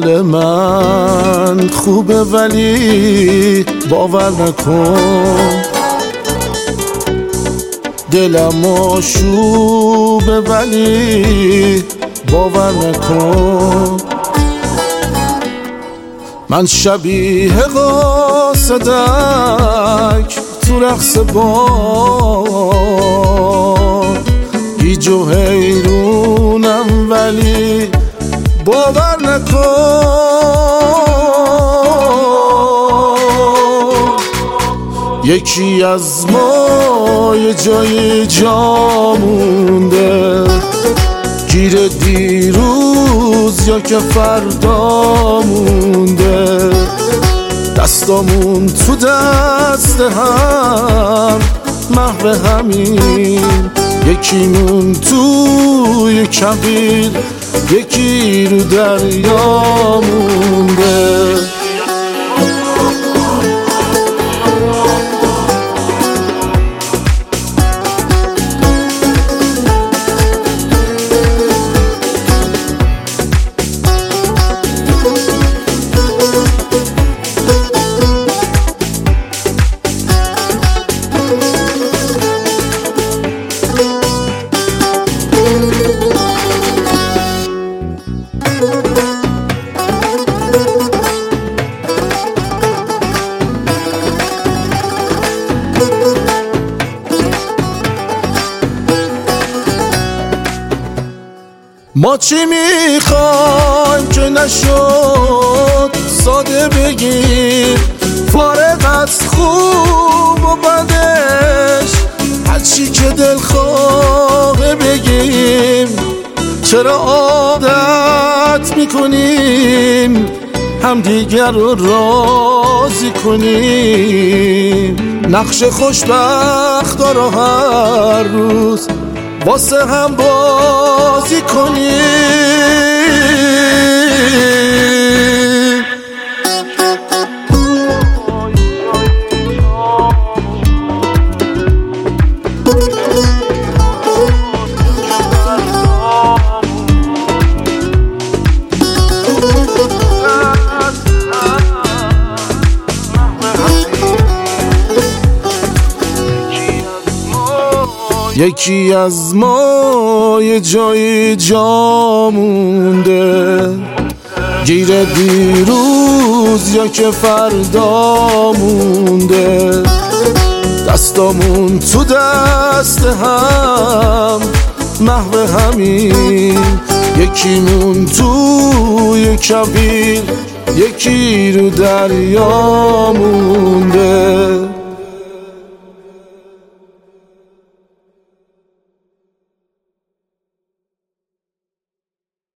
حال من خوبه ولی باور نکن، دلم آشوبه ولی باور نکن. من شبیه قاصدک تو رقص بار، گیج و حیرونم ولی باور نکن. یکی از ما یه جای جا مونده، گیر دیروز یا که فردا مونده، دستامون تو دست هم محو همین، یکیمون توی کبیر یکی رو دریا مونده. ما چی میخوایم که نشد ساده بگیم، فارغ از خوب و بدش هرچی که دل خواهه بگیم. چرا عادت میکنیم همدیگر رو راضی کنیم، نقش خوشبخت رو هر روز واسه هم بازی کنیم. یکی از ما یه جای جا مونده، گیر دیروز یا که فردا مونده، دستامون تو دست هم محو همین، یکیمون توی کبیر یکی رو دریا مونده.